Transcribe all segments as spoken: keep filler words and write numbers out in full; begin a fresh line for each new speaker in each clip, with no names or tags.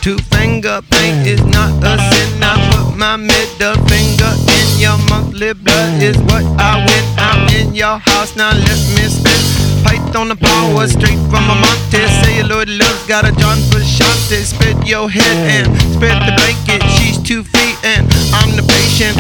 Two finger paint is not a sin. I put my middle finger in your monthly blood is what I win. I'm in your house, now let me spin. Python the power straight from a Monte. Celluloid love's got a John Frusciante. Spread your head and spread the blanket. She's two feet and I'm the patient.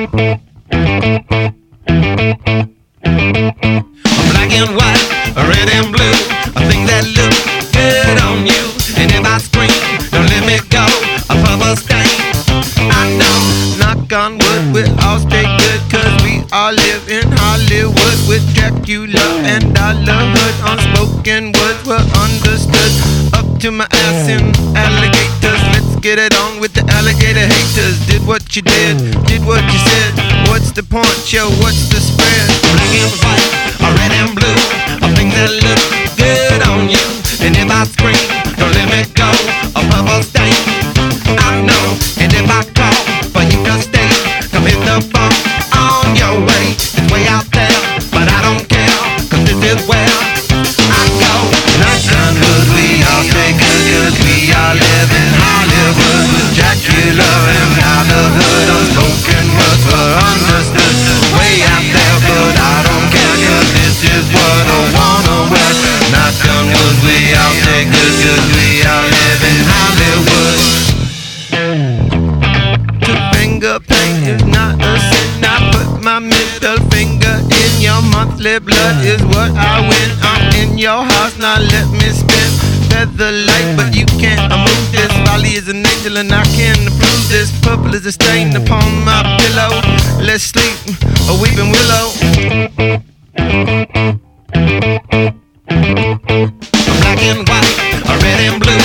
Black and white, red and blue, a thing that looks good on you. And if I scream, don't let me go, a purple stain. I know, knock on wood, we'll all stay good, cause we all live in Hollywood with Dracula and Dollarhood. Unspoken words were understood. Up to my ass in alligators. Let's get it on with the alligator haters. Did what you did, did what you said. What's the point, yo, what's the spread? Black and white, or red and blue, a thing that looks good on you. And if I scream, don't let me go, a purple stain. I know, and if I call for you to stay, come hit the phone on your way. It's way out there, but I don't care, cause this is where I go. Knock on wood, we all stay good, cause we all live in Hollywood with Dracula and Dollarhood. Unspoken words were understood. Way out there, but I don't care, cause this is what I wanna wear. Knock on wood, we all stay good, cause we all live in Hollywood. Two finger paint is not a sin. I put my middle finger in your monthly blood is what I win. I'm in your house, now let me spin. Feather light, but you can't move this. Valley is an angel and I can approve this. Purple is a stain upon my pillow. Let's sleep, a weeping willow. Black and white, a red and blue,